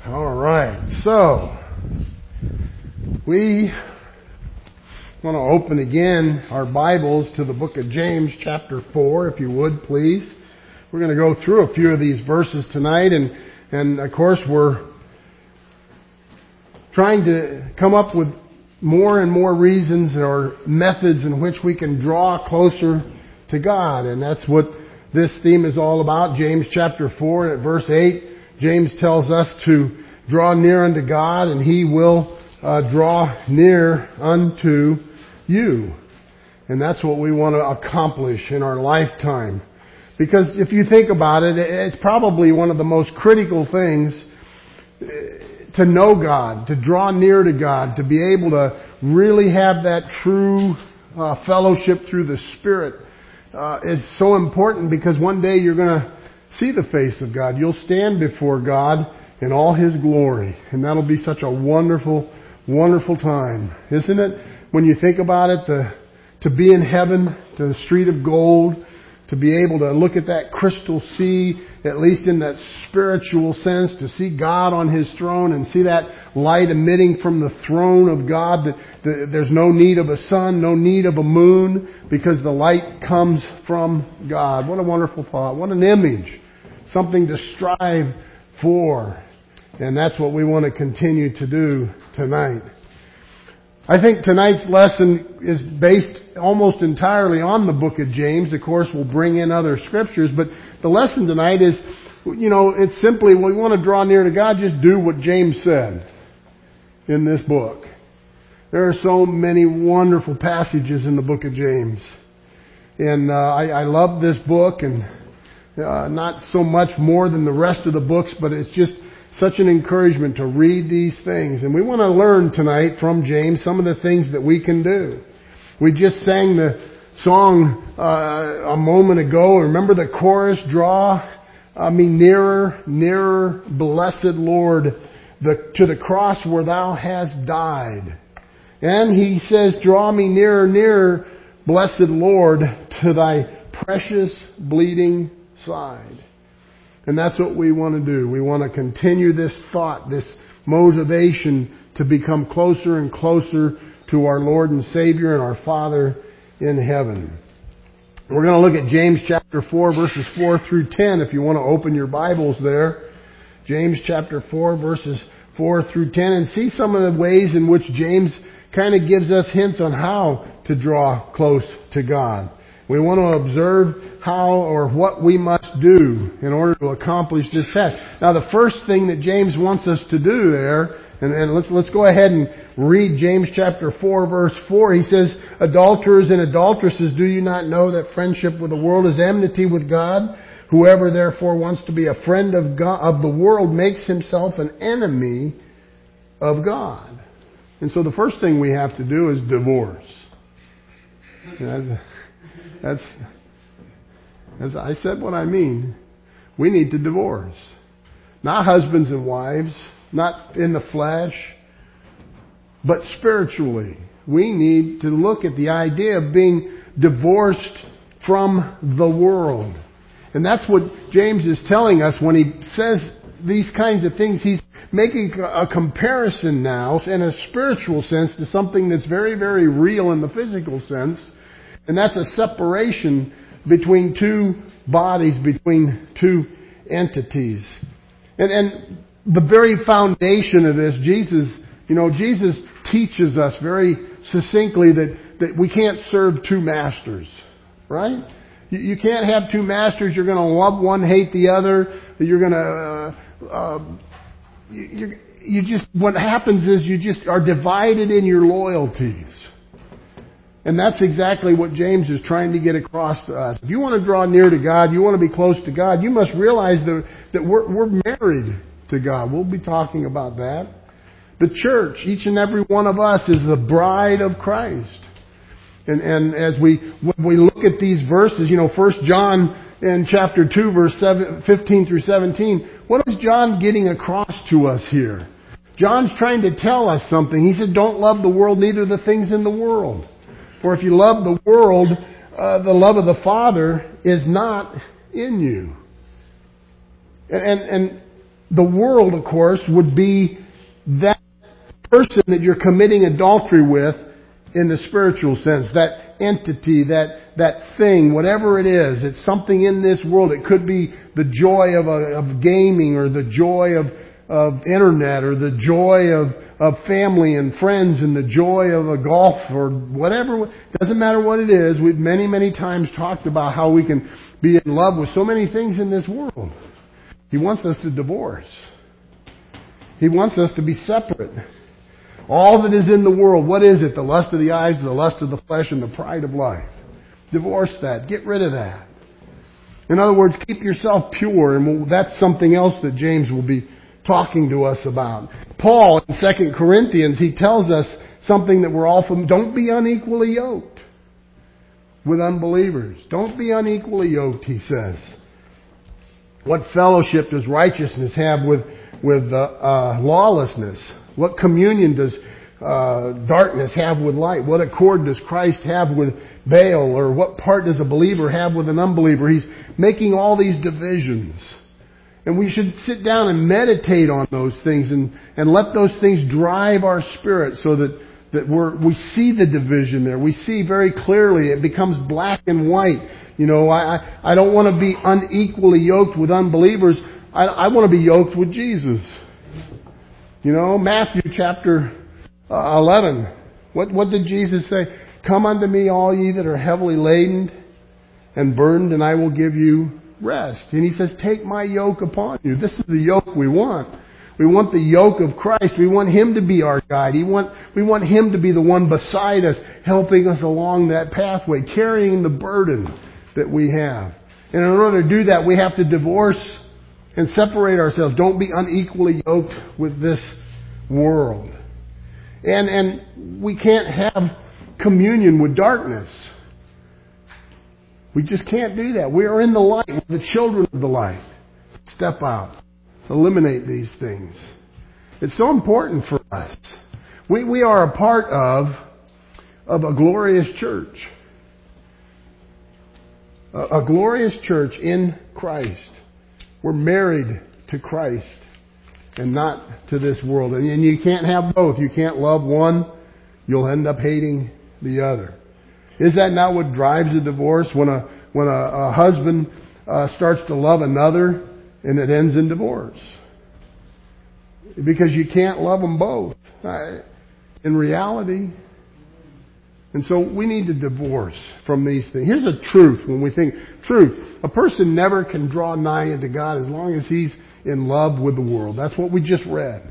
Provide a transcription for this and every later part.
All right, so we want to open again our Bibles to the book of James chapter 4, if you would, please. We're going to go through a few of these verses tonight, and of course we're trying to come up with more and more reasons or methods in which we can draw closer to God, and that's what this theme is all about. James chapter 4 at verse 8, James tells us to draw near unto God, and He will draw near unto you. And that's what we want to accomplish in our lifetime. Because if you think about it, it's probably one of the most critical things to know God, to draw near to God, to be able to really have that true fellowship through the Spirit is so important, because one day you're going to see the face of God. You'll stand before God in all His glory. And that'll be such a wonderful, wonderful time, isn't it? When you think about it, to be in heaven, to the street of gold, to be able to look at that crystal sea, at least in that spiritual sense, to see God on His throne and see that light emitting from the throne of God, that there's no need of a sun, no need of a moon, because the light comes from God. What a wonderful thought. What an image. Something to strive for. And that's what we want to continue to do tonight. I think tonight's lesson is based almost entirely on the book of James. Of course, we'll bring in other scriptures, but the lesson tonight is, it's simply, we want to draw near to God, just do what James said in this book. There are so many wonderful passages in the book of James. And I love this book, and not so much more than the rest of the books, but it's just such an encouragement to read these things. And we want to learn tonight from James some of the things that we can do. We just sang the song a moment ago. Remember the chorus, draw me nearer, nearer, blessed Lord, to the cross where thou hast died. And he says, draw me nearer, nearer, blessed Lord, to thy precious bleeding side. And that's what we want to do. We want to continue this thought, this motivation to become closer and closer to our Lord and Savior and our Father in heaven. We're going to look at James chapter 4 verses 4 through 10 if you want to open your Bibles there. James chapter 4 verses 4 through 10, and see some of the ways in which James kind of gives us hints on how to draw close to God. We want to observe how or what we must do in order to accomplish this task. Now, the first thing that James wants us to do there, and let's go ahead and read James chapter 4, verse 4. He says, adulterers and adulteresses, do you not know that friendship with the world is enmity with God? Whoever therefore wants to be a friend of God, of the world, makes himself an enemy of God. And so the first thing we have to do is divorce. As I said what I mean. We need to divorce. Not husbands and wives, not in the flesh, but spiritually. We need to look at the idea of being divorced from the world. And that's what James is telling us when he says these kinds of things. He's making a comparison now in a spiritual sense to something that's very, very real in the physical sense. And that's a separation between two bodies, between two entities. And the very foundation of this, Jesus teaches us very succinctly that we can't serve two masters, right? You can't have two masters. You're going to love one, hate the other. You're going to, what happens is you just are divided in your loyalties. And that's exactly what James is trying to get across to us. If you want to draw near to God, you want to be close to God, you must realize that we're married to God. We'll be talking about that. The church, each and every one of us, is the bride of Christ. And as when we look at these verses, 1 John in chapter 2, verse 15 through 17, what is John getting across to us here? John's trying to tell us something. He said, don't love the world, neither the things in the world. For if you love the world, the love of the Father is not in you. And the world, of course, would be that person that you're committing adultery with in the spiritual sense. That entity, that thing, whatever it is. It's something in this world. It could be the joy of gaming, or the joy of internet, or the joy of family and friends, and the joy of a golf, or whatever. It doesn't matter what it is. We've many times talked about how we can be in love with so many things in this world. He wants us to divorce. He wants us to be separate. All that is in the world, what is it? The lust of the eyes, the lust of the flesh, and the pride of life. Divorce that. Get rid of that. In other words, keep yourself pure, and that's something else that James will be talking to us about. Paul, in 2 Corinthians, he tells us something that we're all familiar. Don't be unequally yoked with unbelievers. Don't be unequally yoked, he says. What fellowship does righteousness have with lawlessness? What communion does darkness have with light? What accord does Christ have with Baal? Or what part does a believer have with an unbeliever? He's making all these divisions. And we should sit down and meditate on those things and let those things drive our spirit so that we see the division there. We see very clearly. It becomes black and white. You know, I don't want to be unequally yoked with unbelievers. I want to be yoked with Jesus. You know, Matthew chapter 11. What did Jesus say? Come unto me, all ye that are heavily laden and burdened, and I will give you rest. And he says, take my yoke upon you. This is the yoke we want. We want the yoke of Christ. We want Him to be our guide. We want Him to be the one beside us, helping us along that pathway, carrying the burden that we have. And in order to do that, we have to divorce and separate ourselves. Don't be unequally yoked with this world. And we can't have communion with darkness. We just can't do that. We are in the light. We're the children of the light. Step out. Eliminate these things. It's so important for us. We are a part of a glorious church. A glorious church in Christ. We're married to Christ and not to this world. And you can't have both. You can't love one. You'll end up hating the other. Is that not what drives a divorce? When a husband starts to love another and it ends in divorce. Because you can't love them both. In reality. And so we need to divorce from these things. Here's the truth when we think truth. A person never can draw nigh unto God as long as he's in love with the world. That's what we just read.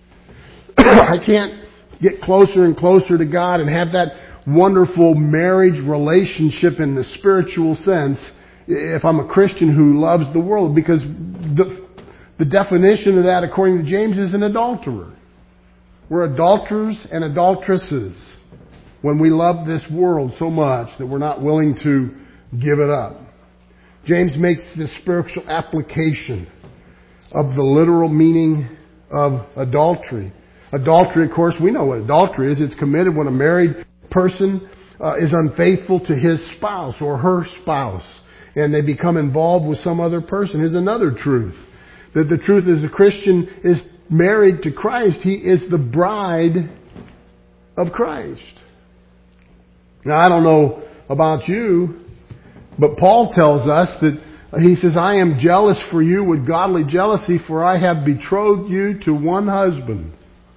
I can't get closer and closer to God and have that wonderful marriage relationship in the spiritual sense if I'm a Christian who loves the world, because the definition of that, according to James, is an adulterer. We're adulterers and adulteresses when we love this world so much that we're not willing to give it up. James makes this spiritual application of the literal meaning of adultery. Adultery, of course, we know what adultery is. It's committed when a married person is unfaithful to his spouse or her spouse, and they become involved with some other person. Here's another truth. That the truth is, a Christian is married to Christ. He is the bride of Christ. Now, I don't know about you, but Paul tells us that he says, I am jealous for you with godly jealousy, for I have betrothed you to one husband.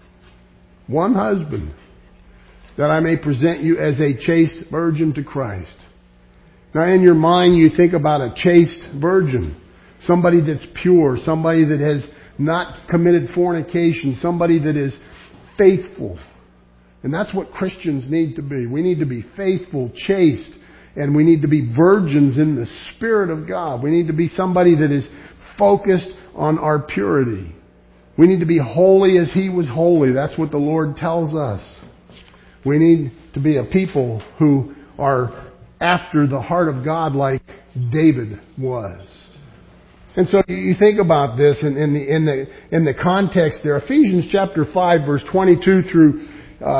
One husband. That I may present you as a chaste virgin to Christ. Now, in your mind, you think about a chaste virgin. Somebody that's pure. Somebody that has not committed fornication. Somebody that is faithful. And that's what Christians need to be. We need to be faithful, chaste, and we need to be virgins in the Spirit of God. We need to be somebody that is focused on our purity. We need to be holy as He was holy. That's what the Lord tells us. We need to be a people who are after the heart of God like David was. And so you think about this in the context there. Ephesians chapter 5 verse 22 through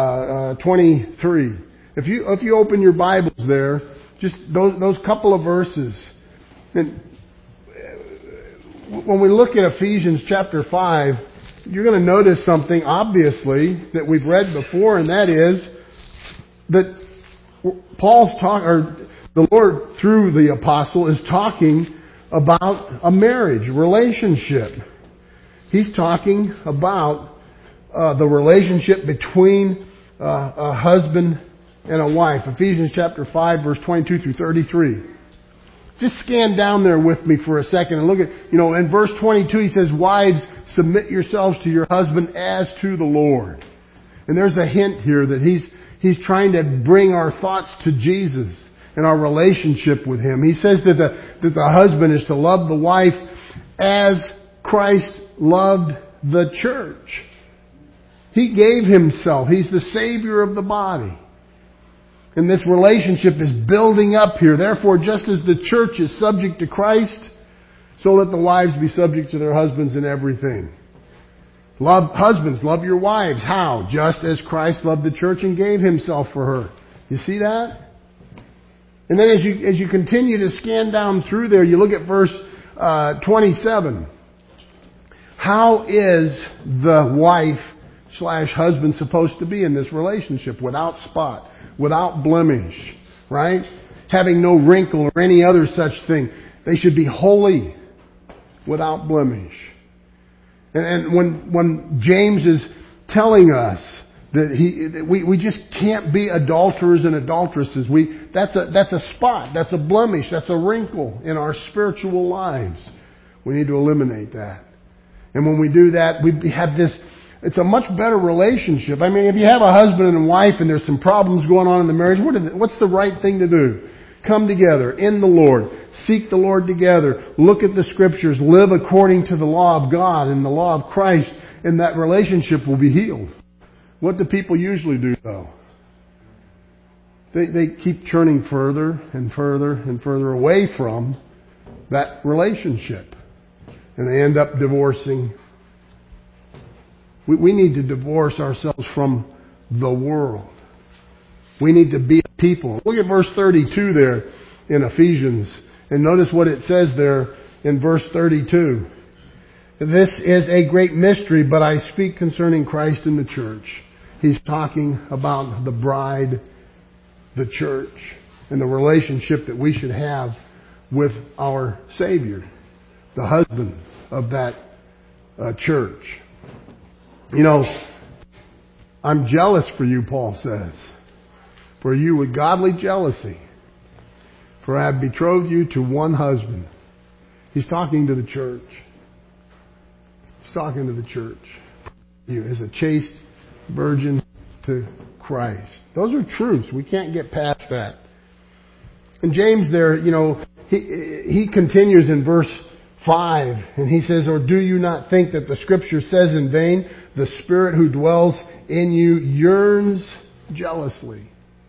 23. If you open your Bibles there, just those couple of verses. And when we look at Ephesians chapter 5, you're going to notice something, obviously, that we've read before, and that is that the Lord, through the apostle, is talking about a marriage, relationship. He's talking about the relationship between a husband and a wife. Ephesians chapter 5, verse 22 through 33. Just scan down there with me for a second and look at, in verse 22 he says, "Wives, submit yourselves to your husband as to the Lord." And there's a hint here that he's trying to bring our thoughts to Jesus and our relationship with Him. He says that the husband is to love the wife as Christ loved the church. He gave Himself. He's the Savior of the body. And this relationship is building up here. Therefore, just as the church is subject to Christ, so let the wives be subject to their husbands in everything. Husbands, love your wives. How? Just as Christ loved the church and gave Himself for her. You see that? And then as you continue to scan down through there, you look at verse 27. How is the wife/husband supposed to be in this relationship? Without spot, without blemish, right? Having no wrinkle or any other such thing. They should be holy, without blemish. And when James is telling us that we just can't be adulterers and adulteresses, that's a spot, that's a blemish, that's a wrinkle in our spiritual lives. We need to eliminate that. And when we do that, we have this. It's a much better relationship. I mean, if you have a husband and a wife and there's some problems going on in the marriage, what's the right thing to do? Come together in the Lord. Seek the Lord together. Look at the Scriptures. Live according to the law of God and the law of Christ, and that relationship will be healed. What do people usually do, though? They keep churning further and further and further away from that relationship. And they end up divorcing. We need to divorce ourselves from the world. We need to be a people. Look at verse 32 there in Ephesians. And notice what it says there in verse 32. This is a great mystery, but I speak concerning Christ and the church. He's talking about the bride, the church, and the relationship that we should have with our Savior, the husband of that church. I'm jealous for you, Paul says. For you with godly jealousy. For I have betrothed you to one husband. He's talking to the church. He's talking to the church. You as a chaste virgin to Christ. Those are truths. We can't get past that. And James there, he continues in verse 5, and he says, "Or do you not think that the Scripture says in vain, the Spirit who dwells in you yearns jealously?"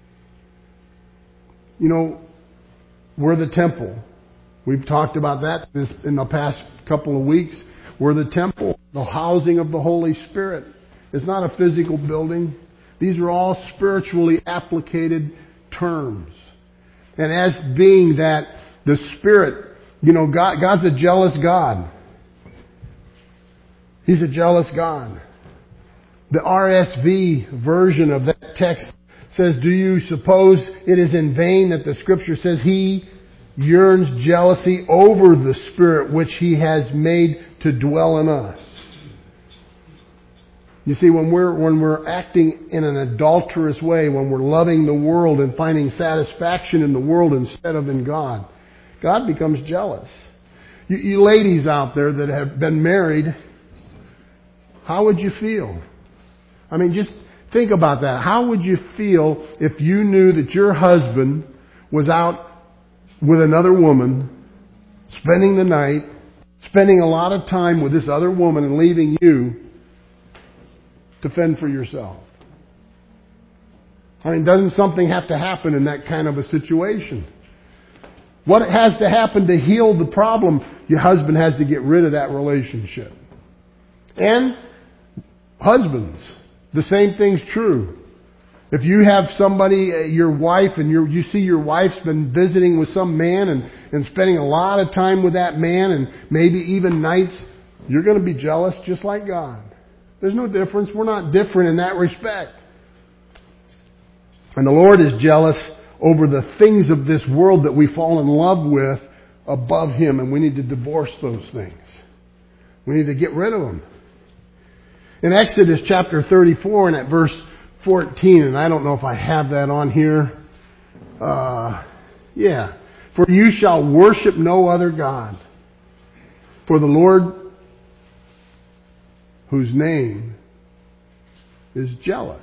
We're the temple. We've talked about that in the past couple of weeks. We're the temple, the housing of the Holy Spirit. It's not a physical building. These are all spiritually applicated terms. And as being that, the Spirit, God's a jealous God. He's a jealous God. The RSV version of that text says, "Do you suppose it is in vain that the Scripture says He yearns jealousy over the Spirit which He has made to dwell in us?" You see, when we're acting in an adulterous way, when we're loving the world and finding satisfaction in the world instead of in God, God becomes jealous. You ladies out there that have been married, how would you feel? I mean, just think about that. How would you feel if you knew that your husband was out with another woman, spending the night, spending a lot of time with this other woman and leaving you to fend for yourself? I mean, doesn't something have to happen in that kind of a situation? What has to happen to heal the problem? Your husband has to get rid of that relationship. And husbands, the same thing's true. If you have somebody, your wife, and you see your wife's been visiting with some man and spending a lot of time with that man and maybe even nights, you're going to be jealous just like God. There's no difference. We're not different in that respect. And the Lord is jealous over the things of this world that we fall in love with above Him, and we need to divorce those things. We need to get rid of them. In Exodus chapter 34 and at verse 14, and I don't know if I have that on here. For you shall worship no other God. For the Lord, whose name is jealous.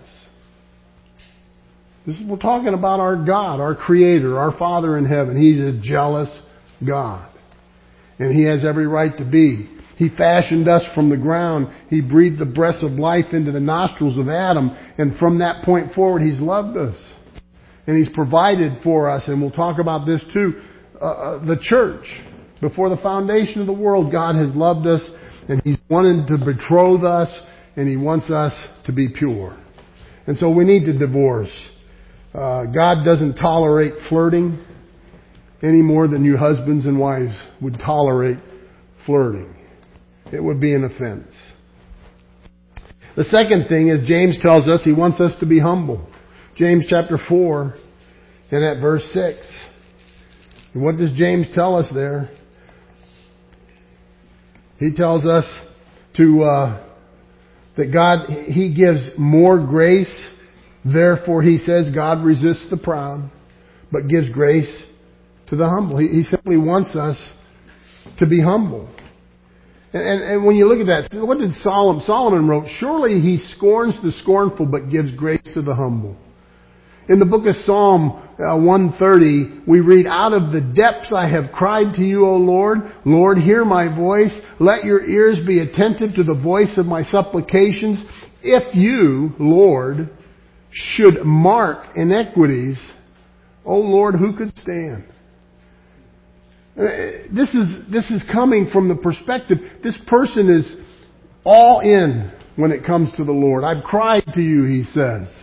We're talking about our God, our Creator, our Father in heaven. He's a jealous God. And He has every right to be. He fashioned us from the ground. He breathed the breath of life into the nostrils of Adam. And from that point forward, He's loved us. And He's provided for us. And we'll talk about this too. The church. Before the foundation of the world, God has loved us. And He's wanted to betroth us. And He wants us to be pure. And so we need to divorce. God doesn't tolerate flirting any more than you husbands and wives would tolerate flirting. It would be an offense. The second thing is James tells us He wants us to be humble. James chapter 4 and at verse 6. And what does James tell us there? He tells us that God, He gives more grace. Therefore, he says, God resists the proud, but gives grace to the humble. He simply wants us to be humble. And when you look at that, what did Solomon wrote, surely he scorns the scornful, but gives grace to the humble. In the book of Psalm 130, we read, out of the depths I have cried to you, O Lord. Lord, hear my voice. Let your ears be attentive to the voice of my supplications. If you, Lord, should mark iniquities, O Lord, who could stand? This is coming from the perspective, this person is all in when it comes to the Lord. I've cried to you, he says.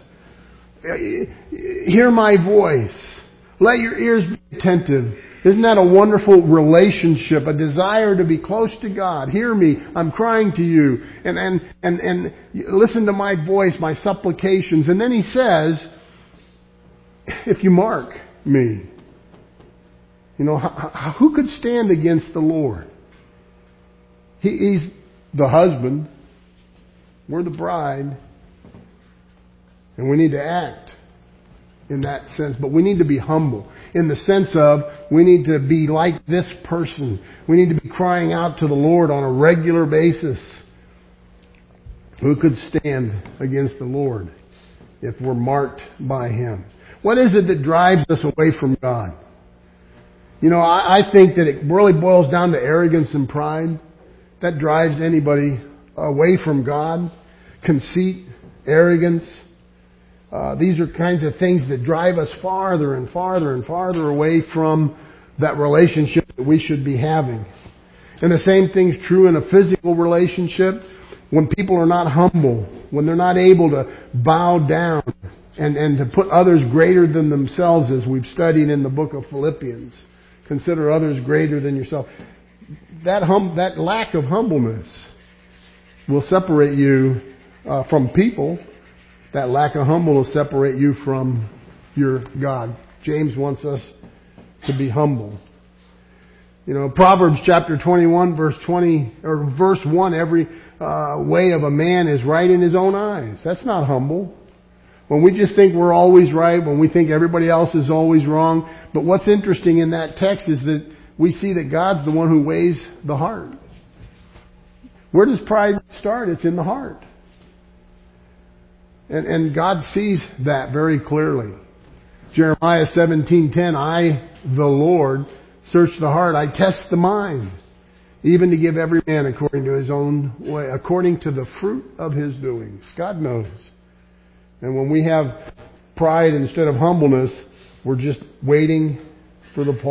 Hear my voice. Let your ears be attentive. Isn't that a wonderful relationship? A desire to be close to God. Hear me. I'm crying to you. And listen to my voice, my supplications. And then he says, if you mark me, you know, who could stand against the Lord? He's the husband. We're the bride. And we need to act in that sense. But we need to be humble in the sense of we need to be like this person. We need to be crying out to the Lord on a regular basis. Who could stand against the Lord if we're marked by Him? What is it that drives us away from God? You know, I think that it really boils down to arrogance and pride. That drives anybody away from God. Conceit, arrogance. These are kinds of things that drive us farther and farther and farther away from that relationship that we should be having. And the same thing's true in a physical relationship. When people are not humble, when they're not able to bow down and to put others greater than themselves, as we've studied in the book of Philippians. Consider others greater than yourself. That lack of humbleness will separate you from people. That lack of humbleness will separate you from your God. James wants us to be humble. You know, Proverbs chapter 21, verse 20, or verse 1, every way of a man is right in his own eyes. That's not humble. When we just think we're always right, when we think everybody else is always wrong. But what's interesting in that text is that we see that God's the one who weighs the heart. Where does pride start? It's in the heart. And God sees that very clearly. Jeremiah 17:10, I, the Lord, search the heart. I test the mind, even to give every man according to his own way, according to the fruit of his doings. God knows. And when we have pride instead of humbleness, we're just waiting for the fall.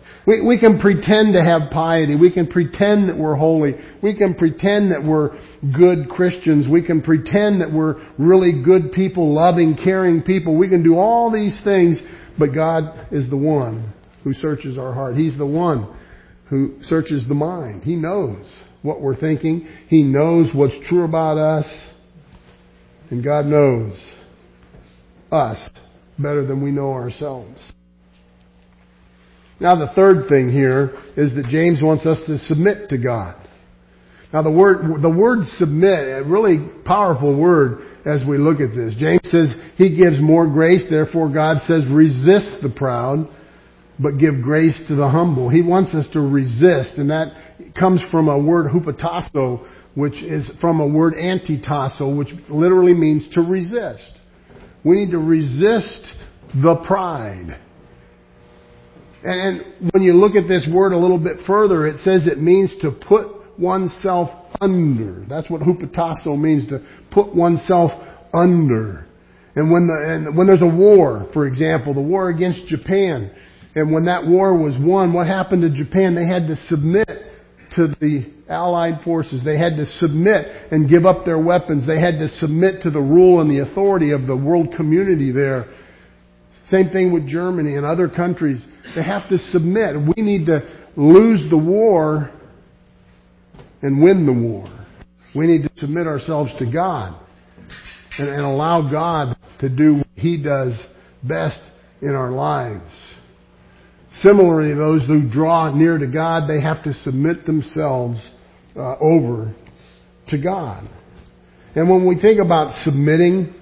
We can pretend to have piety. We can pretend that we're holy. We can pretend that we're good Christians. We can pretend that we're really good people, loving, caring people. We can do all these things, but God is the one who searches our heart. He's the one who searches the mind. He knows what we're thinking. He knows what's true about us. And God knows us better than we know ourselves. Now the third thing here is that James wants us to submit to God. Now the word submit, a really powerful word as we look at this. James says He gives more grace, therefore God says resist the proud, but give grace to the humble. He wants us to resist, and that comes from a word hupotasso, which is from a word antitasso, which literally means to resist. We need to resist the pride. And when you look at this word a little bit further, it says it means to put oneself under. That's what hupotasso means, to put oneself under. And when there's a war, for example, the war against Japan, and when that war was won, what happened to Japan? They had to submit to the Allied forces. They had to submit and give up their weapons. They had to submit to the rule and the authority of the world community there. Same thing with Germany and other countries. They have to submit. We need to lose the war and win the war. We need to submit ourselves to God and allow God to do what He does best in our lives. Similarly, those who draw near to God, they have to submit themselves over to God. And when we think about submitting,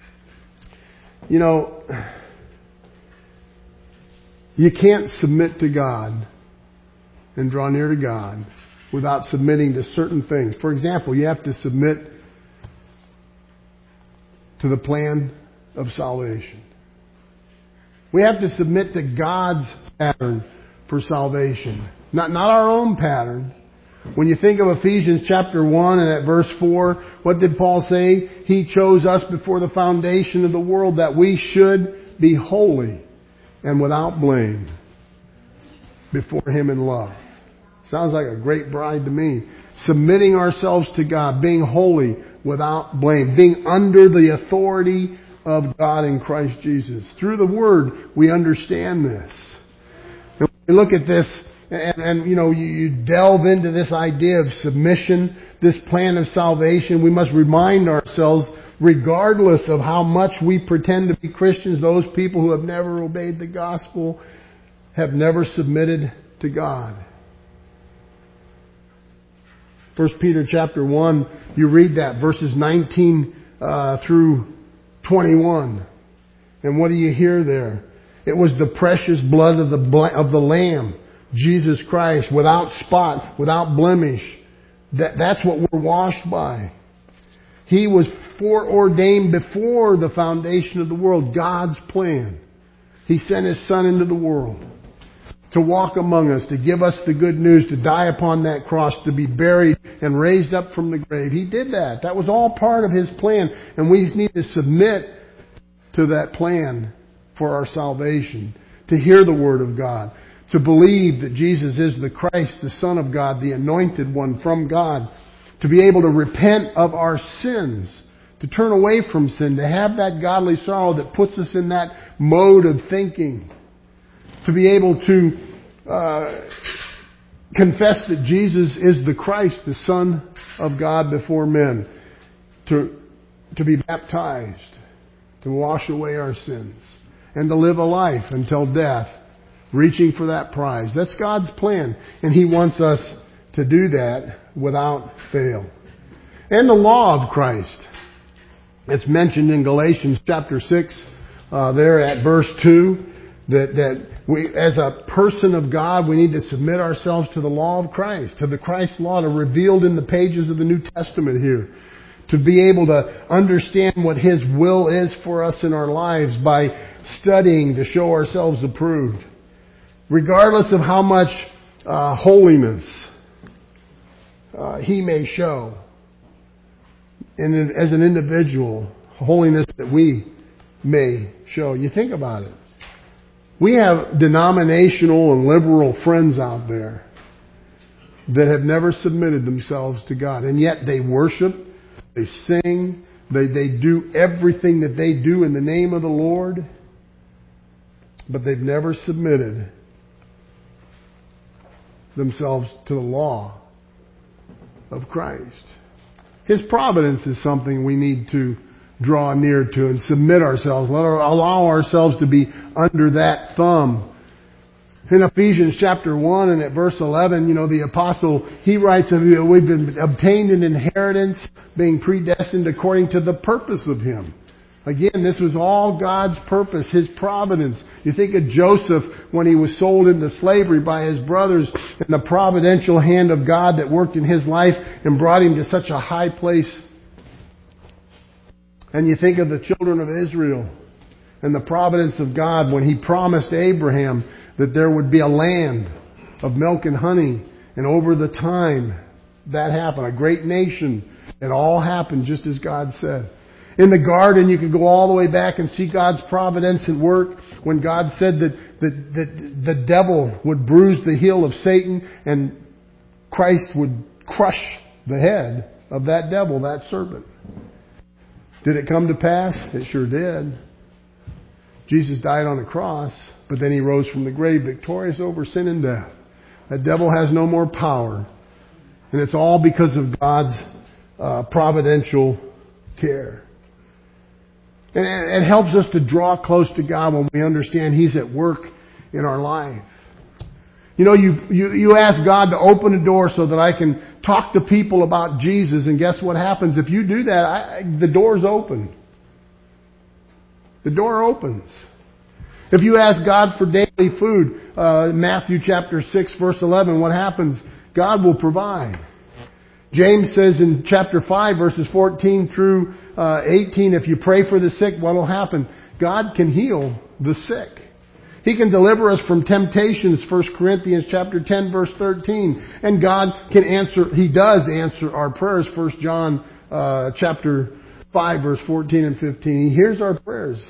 you can't submit to God and draw near to God without submitting to certain things. For example, you have to submit to the plan of salvation. We have to submit to God's pattern for salvation, not our own pattern. When you think of Ephesians chapter 1 and at verse 4, what did Paul say? He chose us before the foundation of the world that we should be holy and without blame before Him in love. Sounds like a great bride to me. Submitting ourselves to God, being holy without blame, being under the authority of God in Christ Jesus. Through the Word, we understand this. And we look at this, and you delve into this idea of submission, this plan of salvation. We must remind ourselves, regardless of how much we pretend to be Christians, those people who have never obeyed the gospel have never submitted to God. 1 Peter chapter 1, you read that, verses 19 through 21. And what do you hear there? It was the precious blood of the Lamb, Jesus Christ, without spot, without blemish. That's what we're washed by. He was foreordained before the foundation of the world, God's plan. He sent His Son into the world to walk among us, to give us the good news, to die upon that cross, to be buried and raised up from the grave. He did that. That was all part of His plan. And we just need to submit to that plan for our salvation, to hear the Word of God, to believe that Jesus is the Christ, the Son of God, the Anointed One from God, to be able to repent of our sins, to turn away from sin, to have that godly sorrow that puts us in that mode of thinking, to be able to confess that Jesus is the Christ, the Son of God before men, to be baptized, to wash away our sins, and to live a life until death, reaching for that prize. That's God's plan, and He wants us to do that without fail. And the law of Christ. It's mentioned in Galatians chapter 6, there at verse 2, that we, as a person of God, we need to submit ourselves to the law of Christ, to the Christ law revealed in the pages of the New Testament here, to be able to understand what His will is for us in our lives by studying to show ourselves approved. Regardless of how much holiness He may show, and as an individual, holiness that we may show. You think about it. We have denominational and liberal friends out there that have never submitted themselves to God. And yet they worship, they sing, they do everything that they do in the name of the Lord. But they've never submitted themselves to the law of Christ. His providence is something we need to draw near to and submit ourselves. Allow ourselves to be under that thumb. In Ephesians chapter 1 and at verse 11, the apostle, he writes, we've been obtained an inheritance, being predestined according to the purpose of Him. Again, this was all God's purpose, His providence. You think of Joseph when he was sold into slavery by his brothers and the providential hand of God that worked in his life and brought him to such a high place. And you think of the children of Israel and the providence of God when He promised Abraham that there would be a land of milk and honey. And over the time, that happened. A great nation. It all happened just as God said. In the garden, you could go all the way back and see God's providence at work when God said that the devil would bruise the heel of Satan and Christ would crush the head of that devil, that serpent. Did it come to pass? It sure did. Jesus died on a cross, but then He rose from the grave victorious over sin and death. That devil has no more power. And it's all because of God's providential care. And it helps us to draw close to God when we understand He's at work in our life. You ask God to open a door so that I can talk to people about Jesus, and guess what happens? If you do that, the door's open. The door opens. If you ask God for daily food, Matthew chapter 6 verse 11, what happens? God will provide. James says in chapter 5 verses 14 through 18, if you pray for the sick, what will happen? God can heal the sick. He can deliver us from temptations, 1 Corinthians chapter 10 verse 13. And God can answer, He does answer our prayers, 1 John chapter 5 verse 14 and 15. He hears our prayers.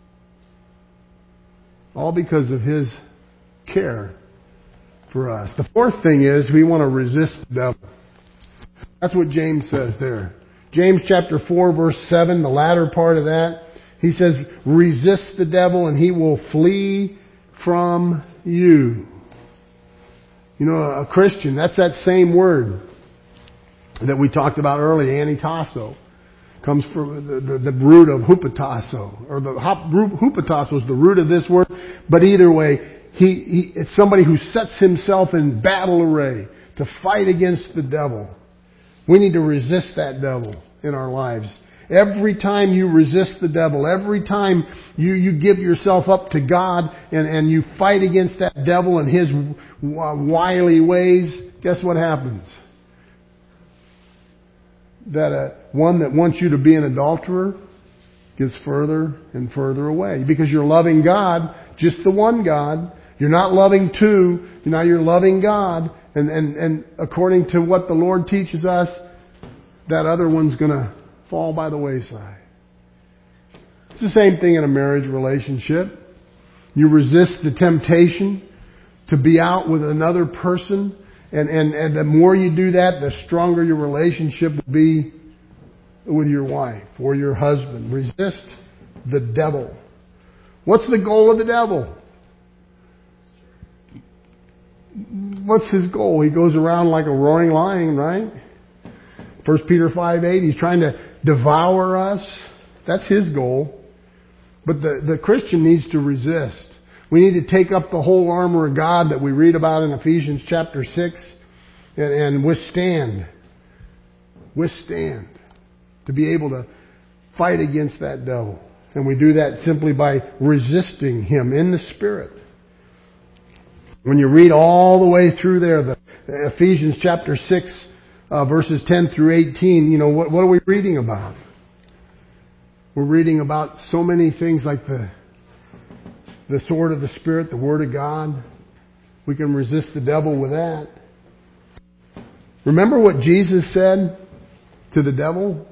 All because of His care for us. The fourth thing is we want to resist the devil. That's what James says there. James chapter 4 verse 7, the latter part of that, he says, resist the devil and he will flee from you. A Christian, that's that same word that we talked about earlier, anitasso. Comes from the root of hupatasso. Or hupatasso is the root of this word. But either way, it's somebody who sets himself in battle array to fight against the devil. We need to resist that devil in our lives. Every time you resist the devil, every time you give yourself up to God and you fight against that devil and his wily ways, guess what happens? That one that wants you to be an adulterer gets further and further away. Because you're loving God, just the one God. You're not loving two. Now you're loving God. And according to what the Lord teaches us, that other one's going to fall by the wayside. It's the same thing in a marriage relationship. You resist the temptation to be out with another person. And the more you do that, the stronger your relationship will be with your wife or your husband. Resist the devil. What's the goal of the devil? What's his goal? He goes around like a roaring lion, right? 1 Peter 5:8, he's trying to devour us. That's his goal. But the Christian needs to resist. We need to take up the whole armor of God that we read about in Ephesians chapter 6 and withstand. Withstand. To be able to fight against that devil. And we do that simply by resisting him in the Spirit. When you read all the way through there, the Ephesians chapter 6, verses 10 through 18, what are we reading about? We're reading about so many things like the sword of the Spirit, the Word of God. We can resist the devil with that. Remember what Jesus said to the devil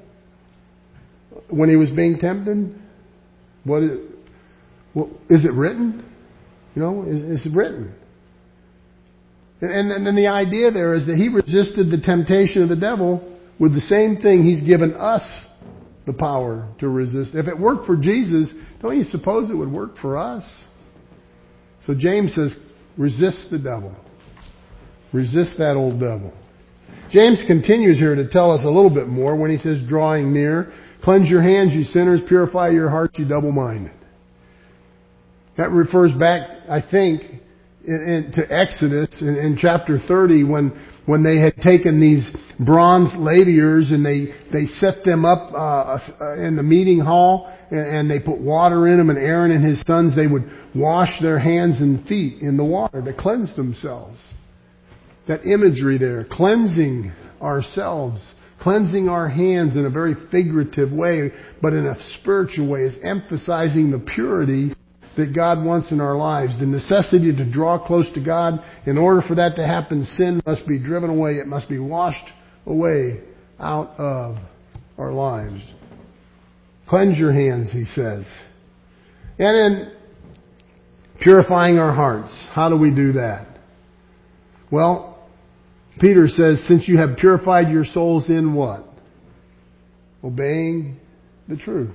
when he was being tempted? What is it written? It's written. And then the idea there is that He resisted the temptation of the devil with the same thing He's given us the power to resist. If it worked for Jesus, don't you suppose it would work for us? So James says, resist the devil. Resist that old devil. James continues here to tell us a little bit more when he says, drawing near. Cleanse your hands, you sinners. Purify your hearts, you double-minded. That refers back, I think, to Exodus in chapter 30 when they had taken these bronze laviers and they set them up in the meeting hall and they put water in them, and Aaron and his sons, they would wash their hands and feet in the water to cleanse themselves. That imagery there, cleansing ourselves, cleansing our hands in a very figurative way, but in a spiritual way, is emphasizing the purity that God wants in our lives. The necessity to draw close to God. In order for that to happen, sin must be driven away. It must be washed away out of our lives. Cleanse your hands, he says. And then purifying our hearts. How do we do that? Well, Peter says, since you have purified your souls in what? Obeying the truth.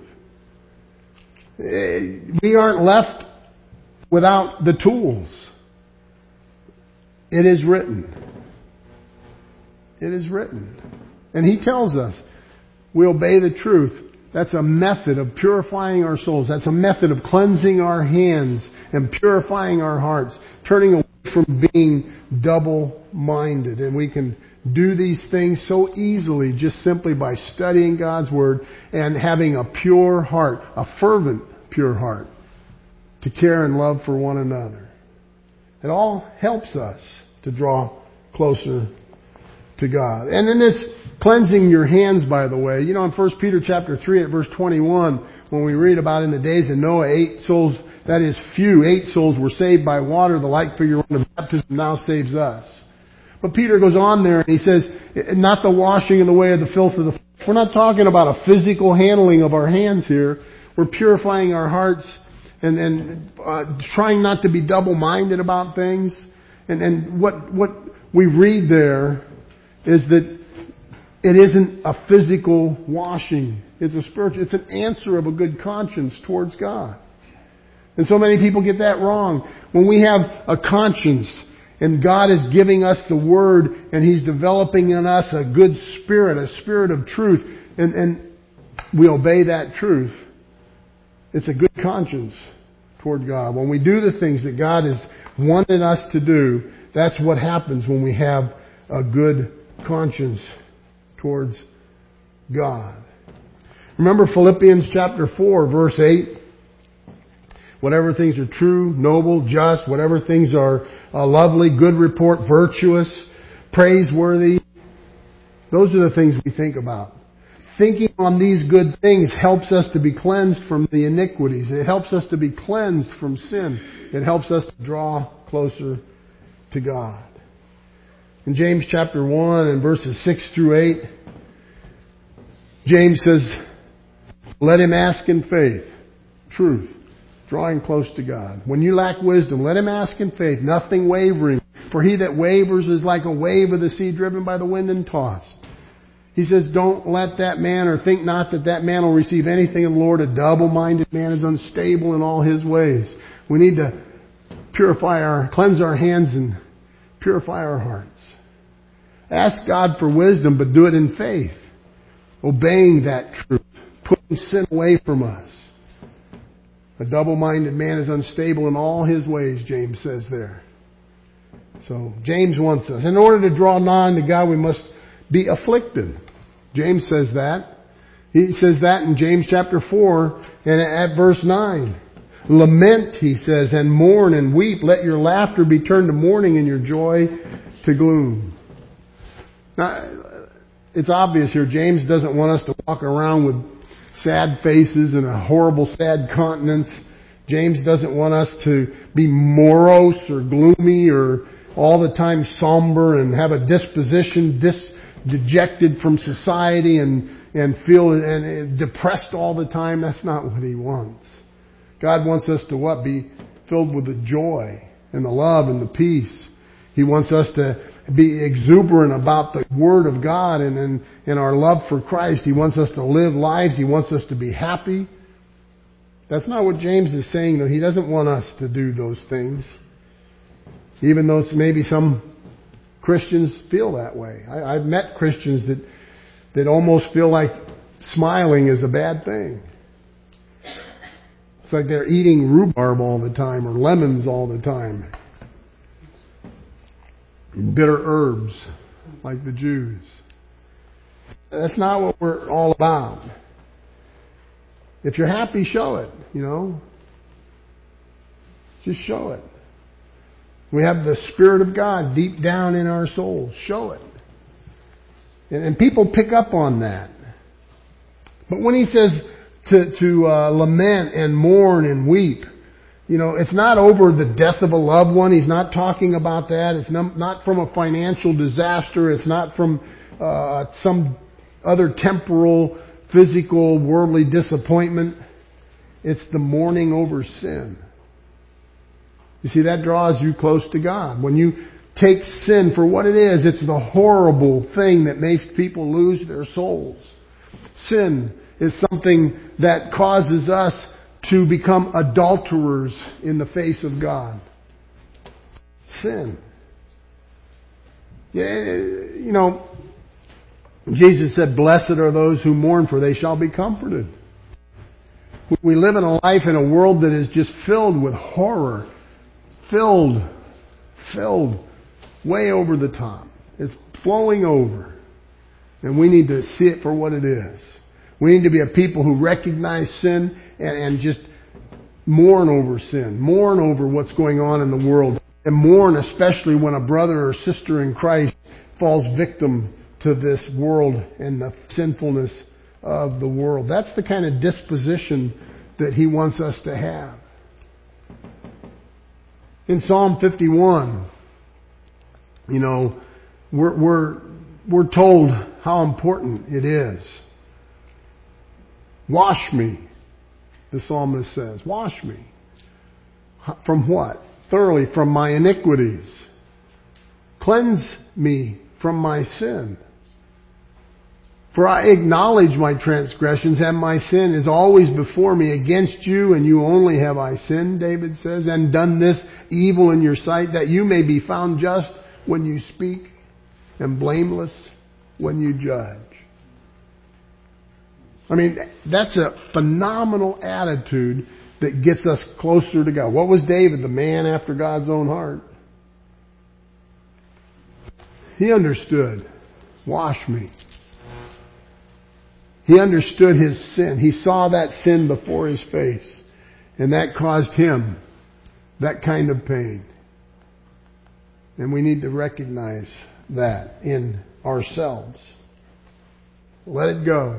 We aren't left without the tools. It is written. It is written. And he tells us we obey the truth. That's a method of purifying our souls. That's a method of cleansing our hands and purifying our hearts, turning away from being double-minded. And we can do these things so easily just simply by studying God's Word and having a pure heart, a fervent, pure heart, to care and love for one another. It all helps us to draw closer to God. And in this cleansing your hands, by the way, in 1 Peter chapter 3 at verse 21, when we read about in the days of Noah, 8 souls were saved by water, the like figure of baptism now saves us. But Peter goes on there and he says, not the washing in the way of the filth of the flesh. We're not talking about a physical handling of our hands here. We're purifying our hearts and trying not to be double-minded about things. And what we read there is that it isn't a physical washing. It's a spiritual. It's an answer of a good conscience towards God. And so many people get that wrong. When we have a conscience and God is giving us the Word and He's developing in us a good spirit, a spirit of truth, and we obey that truth, it's a good conscience toward God. When we do the things that God has wanted us to do, that's what happens when we have a good conscience towards God. Remember Philippians chapter 4, verse 8? Whatever things are true, noble, just, whatever things are lovely, good report, virtuous, praiseworthy, those are the things we think about. Thinking on these good things helps us to be cleansed from the iniquities. It helps us to be cleansed from sin. It helps us to draw closer to God. In James chapter 1 and verses 6 through 8, James says, let him ask in faith, truth, drawing close to God. When you lack wisdom, let him ask in faith, nothing wavering. For he that wavers is like a wave of the sea driven by the wind and tossed. He says, don't let that man, or think not that that man will receive anything of the Lord. A double-minded man is unstable in all his ways. We need to cleanse our hands and purify our hearts. Ask God for wisdom, but do it in faith. Obeying that truth. Putting sin away from us. A double-minded man is unstable in all his ways, James says there. So, James wants us. In order to draw nigh to God, we must be afflicted. James says that. He says that in James chapter 4 and at verse 9. Lament, he says, and mourn and weep. Let your laughter be turned to mourning and your joy to gloom. Now, it's obvious here, James doesn't want us to walk around with sad faces and a horrible, sad countenance. James doesn't want us to be morose or gloomy or all the time somber and have a disposition dejected from society and feel depressed all the time. That's not what He wants. God wants us to what? Be filled with the joy and the love and the peace. He wants us to be exuberant about the Word of God and our love for Christ. He wants us to live lives. He wants us to be happy. That's not what James is saying, though. He doesn't want us to do those things. Even though maybe some Christians feel that way. I've met Christians that almost feel like smiling is a bad thing. It's like they're eating rhubarb all the time or lemons all the time. Bitter herbs like the Jews. That's not what we're all about. If you're happy, show it, Just show it. We have the Spirit of God deep down in our souls. Show it. And people pick up on that. But when he says to lament and mourn and weep, it's not over the death of a loved one. He's not talking about that. It's not from a financial disaster. It's not from some other temporal, physical, worldly disappointment. It's the mourning over sin. You see, that draws you close to God. When you take sin for what it is, it's the horrible thing that makes people lose their souls. Sin is something that causes us to become adulterers in the face of God. Sin. Jesus said, "Blessed are those who mourn, for they shall be comforted." We live in a life in a world that is just filled with horror. Filled way over the top. It's flowing over. And we need to see it for what it is. We need to be a people who recognize sin and just mourn over sin. Mourn over what's going on in the world. And mourn especially when a brother or sister in Christ falls victim to this world and the sinfulness of the world. That's the kind of disposition that He wants us to have. In Psalm 51, we're told how important it is. Wash me, the psalmist says. Wash me. From what? Thoroughly from my iniquities. Cleanse me from my sin. For I acknowledge my transgressions, and my sin is always before me. Against you and you only have I sinned, David says, and done this evil in your sight, that you may be found just when you speak and blameless when you judge. I mean, that's a phenomenal attitude that gets us closer to God. What was David, the man after God's own heart? He understood. Wash me. He understood his sin. He saw that sin before his face. And that caused him that kind of pain. And we need to recognize that in ourselves. Let it go.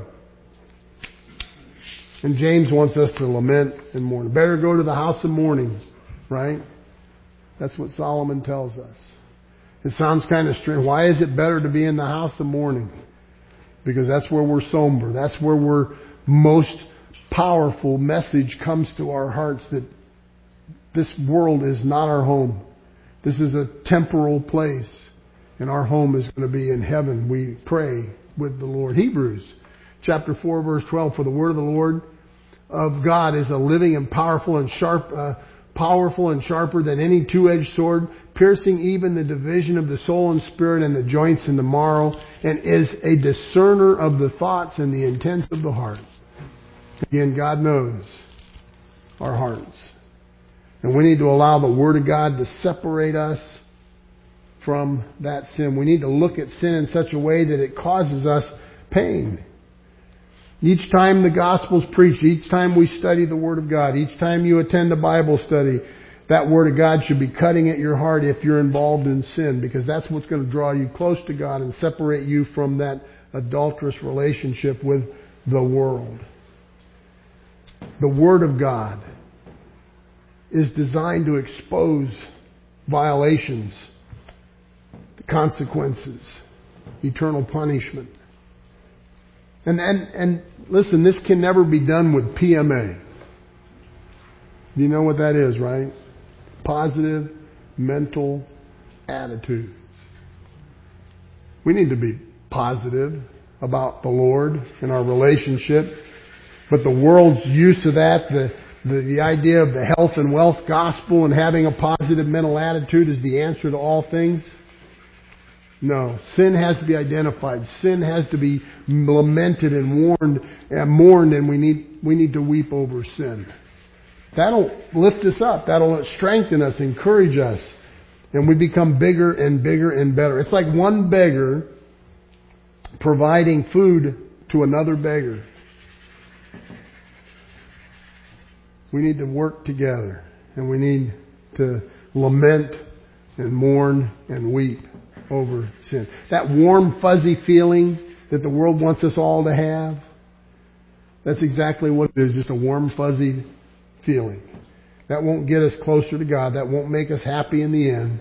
And James wants us to lament and mourn. Better go to the house of mourning, right? That's what Solomon tells us. It sounds kind of strange. Why is it better to be in the house of mourning? Because that's where we're somber. That's where we're most powerful message comes to our hearts that this world is not our home. This is a temporal place. And our home is going to be in heaven. We pray with the Lord. Hebrews chapter 4 verse 12. For the word of the Lord of God is a living and powerful and sharper than any two-edged sword, piercing even the division of the soul and spirit and the joints and the marrow, and is a discerner of the thoughts and the intents of the heart. Again, God knows our hearts. And we need to allow the Word of God to separate us from that sin. We need to look at sin in such a way that it causes us pain. Each time the gospel's preached, each time we study the Word of God, each time you attend a Bible study, that Word of God should be cutting at your heart if you're involved in sin, because that's what's going to draw you close to God and separate you from that adulterous relationship with the world. The Word of God is designed to expose violations, the consequences, eternal punishment. And listen, this can never be done with PMA. You know what that is, right? Positive mental attitudes. We need to be positive about the Lord and our relationship. But the world's use of that, the idea of the health and wealth gospel and having a positive mental attitude is the answer to all things. No. Sin has to be identified. Sin has to be lamented and mourned, and we need to weep over sin. That'll lift us up. That'll strengthen us, encourage us. And we become bigger and bigger and better. It's like one beggar providing food to another beggar. We need to work together. And we need to lament and mourn and weep over sin. That warm, fuzzy feeling that the world wants us all to have, that's exactly what it is. Just a warm, fuzzy feeling. That won't get us closer to God. That won't make us happy in the end.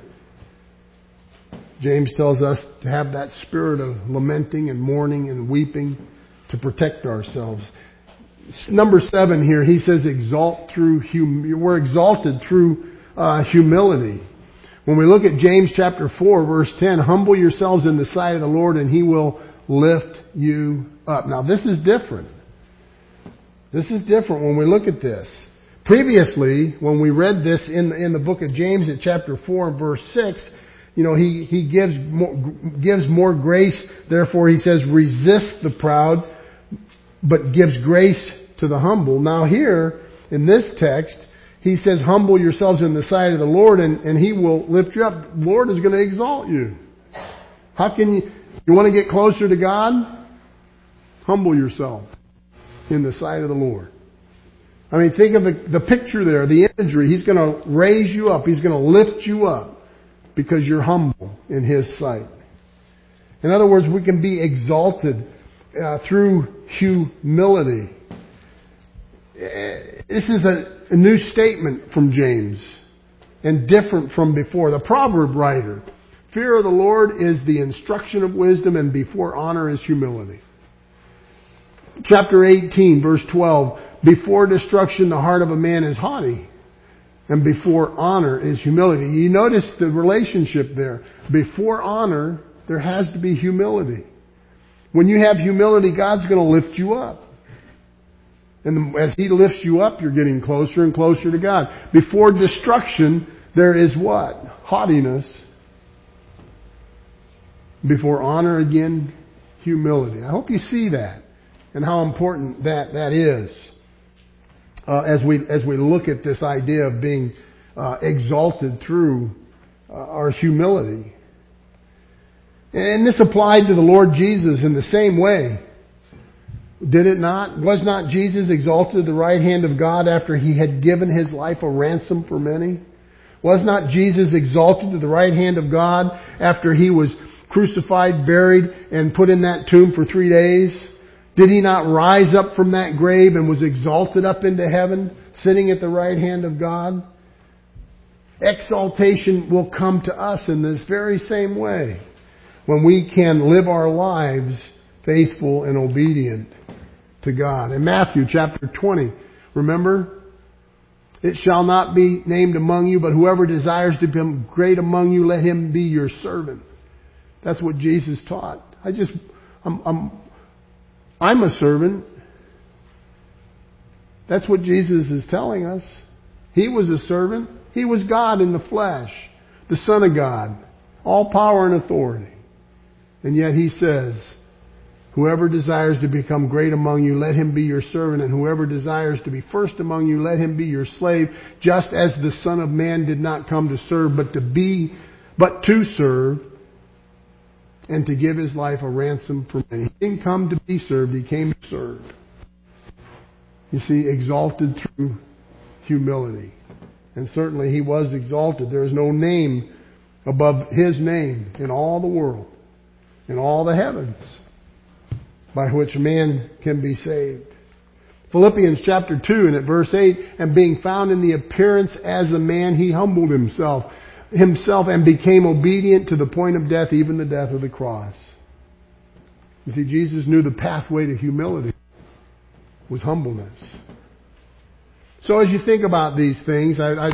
James tells us to have that spirit of lamenting and mourning and weeping to protect ourselves. Number 7 here, he says, we're exalted through humility. When we look at James chapter 4, verse 10, humble yourselves in the sight of the Lord and He will lift you up. Now this is different. This is different when we look at this. Previously, when we read this in the book of James at chapter 4 and verse 6, he gives more grace. Therefore, he says, resist the proud, but gives grace to the humble. Now here, in this text, he says, humble yourselves in the sight of the Lord and He will lift you up. The Lord is going to exalt you. How can you want to get closer to God? Humble yourself in the sight of the Lord. I mean, think of the picture there, the imagery. He's going to raise you up. He's going to lift you up because you're humble in His sight. In other words, we can be exalted through humility. This is a new statement from James and different from before. The proverb writer, fear of the Lord is the instruction of wisdom, and before honor is humility. Chapter 18, verse 12, before destruction the heart of a man is haughty, and before honor is humility. You notice the relationship there. Before honor, there has to be humility. When you have humility, God's going to lift you up. And as He lifts you up, you're getting closer and closer to God. Before destruction, there is what? Haughtiness. Before honor, again, humility. I hope you see that and how important that is as we look at this idea of being exalted through our humility. And this applied to the Lord Jesus in the same way. Did it not? Was not Jesus exalted at the right hand of God after He had given His life a ransom for many? Was not Jesus exalted to the right hand of God after He was crucified, buried, and put in that tomb for 3 days? Did He not rise up from that grave and was exalted up into heaven, sitting at the right hand of God? Exaltation will come to us in this very same way, when we can live our lives faithful and obedient to God. In Matthew chapter 20, remember, it shall not be named among you, but whoever desires to become great among you, let him be your servant. That's what Jesus taught. I'm a servant. That's what Jesus is telling us. He was a servant. He was God in the flesh, the Son of God, all power and authority. And yet He says, whoever desires to become great among you, let him be your servant. And whoever desires to be first among you, let him be your slave. Just as the Son of Man did not come to serve, but to serve, and to give His life a ransom for many. He didn't come to be served. He came to serve. You see, exalted through humility. And certainly He was exalted. There is no name above His name in all the world, in all the heavens, by which man can be saved. Philippians chapter 2 and at verse 8, and being found in the appearance as a man, He humbled Himself and became obedient to the point of death, even the death of the cross. You see, Jesus knew the pathway to humility was humbleness. So as you think about these things, I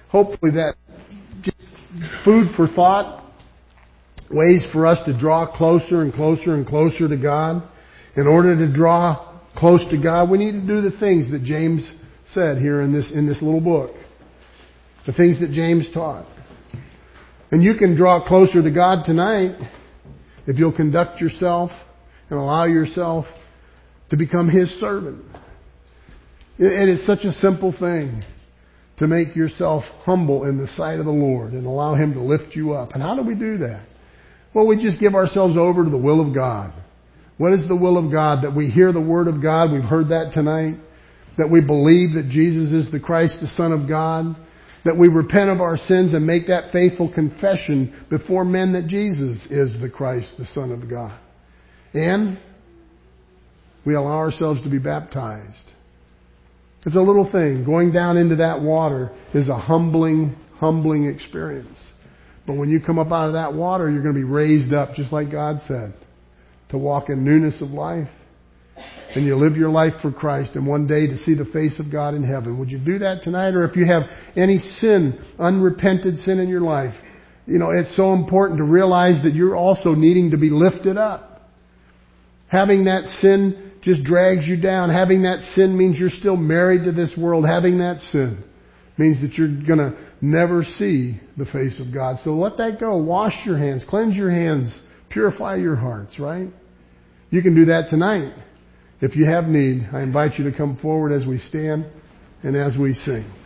hopefully that just food for thought, ways for us to draw closer and closer and closer to God. In order to draw close to God, we need to do the things that James said here in this little book. The things that James taught. And you can draw closer to God tonight if you'll conduct yourself and allow yourself to become His servant. It is such a simple thing to make yourself humble in the sight of the Lord and allow Him to lift you up. And how do we do that? Well, we just give ourselves over to the will of God. What is the will of God? That we hear the Word of God. We've heard that tonight. That we believe that Jesus is the Christ, the Son of God. That we repent of our sins and make that faithful confession before men that Jesus is the Christ, the Son of God. And we allow ourselves to be baptized. It's a little thing. Going down into that water is a humbling experience. But when you come up out of that water, you're going to be raised up, just like God said, to walk in newness of life. And you live your life for Christ, and one day to see the face of God in heaven. Would you do that tonight? Or if you have any sin, unrepented sin in your life, it's so important to realize that you're also needing to be lifted up. Having that sin just drags you down. Having that sin means you're still married to this world. Having that sin means that you're going to never see the face of God. So let that go. Wash your hands. Cleanse your hands. Purify your hearts, right? You can do that tonight. If you have need, I invite you to come forward as we stand and as we sing.